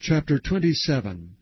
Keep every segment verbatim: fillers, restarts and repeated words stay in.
Chapter twenty-seven.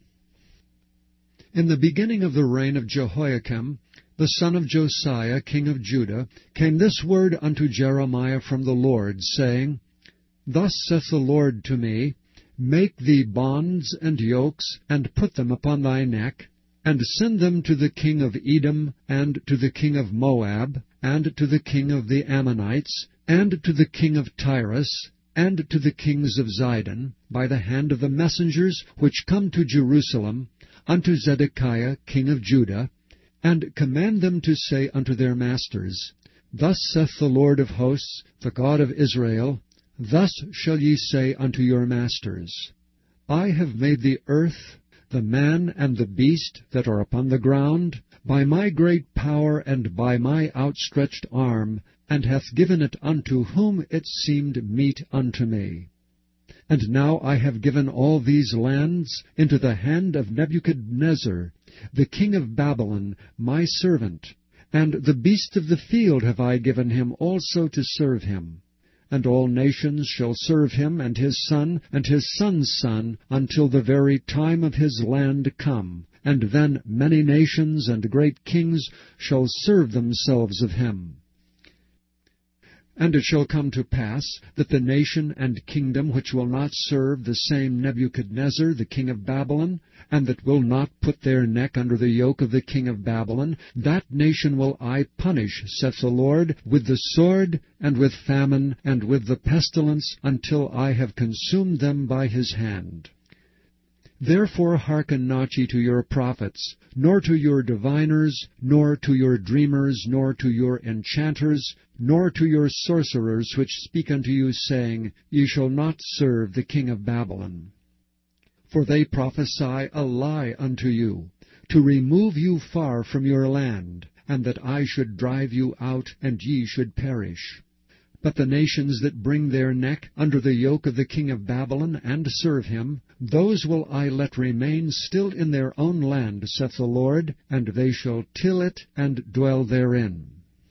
In the beginning of the reign of Jehoiakim, the son of Josiah, king of Judah, came this word unto Jeremiah from the Lord, saying, Thus saith the Lord to me, Make thee bonds and yokes, and put them upon thy neck, and send them to the king of Edom, and to the king of Moab, and to the king of the Ammonites, and to the king of Tyrus, and to the kings of Zidon, by the hand of the messengers which come to Jerusalem, unto Zedekiah king of Judah, and command them to say unto their masters, Thus saith the Lord of hosts, the God of Israel, Thus shall ye say unto your masters, I have made the earth, the man and the beast that are upon the ground, by my great power and by my outstretched arm, and hath given it unto whom it seemed meet unto me. And now I have given all these lands into the hand of Nebuchadnezzar, the king of Babylon, my servant, and the beasts of the field have I given him also to serve him. And all nations shall serve him, and his son, and his son's son, until the very time of his land come, and then many nations and great kings shall serve themselves of him. And it shall come to pass that the nation and kingdom which will not serve the same Nebuchadnezzar the king of Babylon, and that will not put their neck under the yoke of the king of Babylon, that nation will I punish, saith the Lord, with the sword, and with famine, and with the pestilence, until I have consumed them by his hand. Therefore hearken not ye to your prophets, nor to your diviners, nor to your dreamers, nor to your enchanters, nor to your sorcerers which speak unto you, saying, Ye shall not serve the king of Babylon. For they prophesy a lie unto you, to remove you far from your land, and that I should drive you out, and ye should perish. But the nations that bring their neck under the yoke of the king of Babylon, and serve him, those will I let remain still in their own land, saith the Lord, and they shall till it, and dwell therein.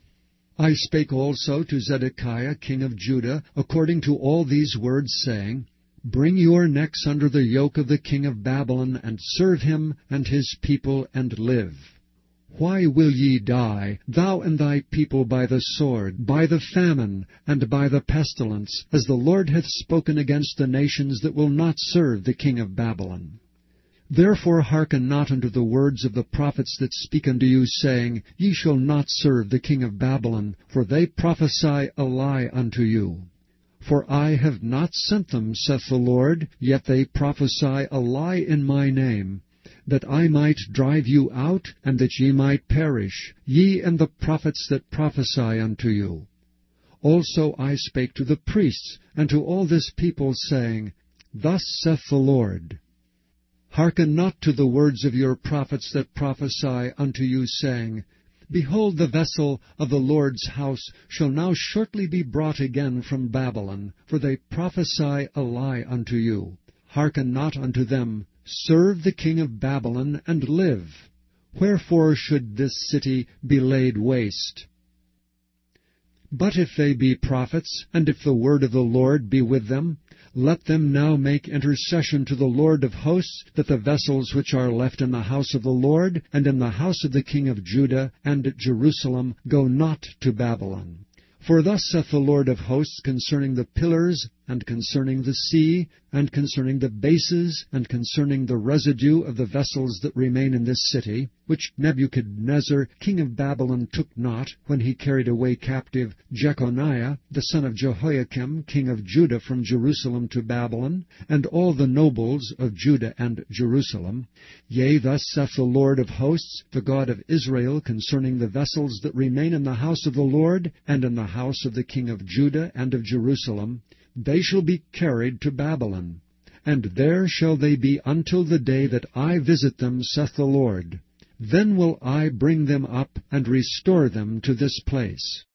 I spake also to Zedekiah king of Judah, according to all these words, saying, Bring your necks under the yoke of the king of Babylon, and serve him and his people, and live. Why will ye die, thou and thy people, by the sword, by the famine, and by the pestilence, as the Lord hath spoken against the nations that will not serve the king of Babylon? Therefore hearken not unto the words of the prophets that speak unto you, saying, Ye shall not serve the king of Babylon, for they prophesy a lie unto you. For I have not sent them, saith the Lord, yet they prophesy a lie in my name, that I might drive you out, and that ye might perish, ye and the prophets that prophesy unto you. Also I spake to the priests, and to all this people, saying, Thus saith the Lord, Hearken not to the words of your prophets that prophesy unto you, saying, Behold, the vessel of the Lord's house shall now shortly be brought again from Babylon, for they prophesy a lie unto you. Hearken not unto them. Serve the king of Babylon, and live. Wherefore should this city be laid waste? But if they be prophets, and if the word of the Lord be with them, let them now make intercession to the Lord of hosts, that the vessels which are left in the house of the Lord, and in the house of the king of Judah and Jerusalem, go not to Babylon. For thus saith the Lord of hosts concerning the pillars, and concerning the sea, and concerning the bases, and concerning the residue of the vessels that remain in this city, which Nebuchadnezzar king of Babylon took not, when he carried away captive Jeconiah the son of Jehoiakim king of Judah from Jerusalem to Babylon, and all the nobles of Judah and Jerusalem. Yea, thus saith the Lord of hosts, the God of Israel, concerning the vessels that remain in the house of the Lord, and in the house of the king of Judah and of Jerusalem, They shall be carried to Babylon, and there shall they be until the day that I visit them, saith the Lord. Then will I bring them up, and restore them to this place.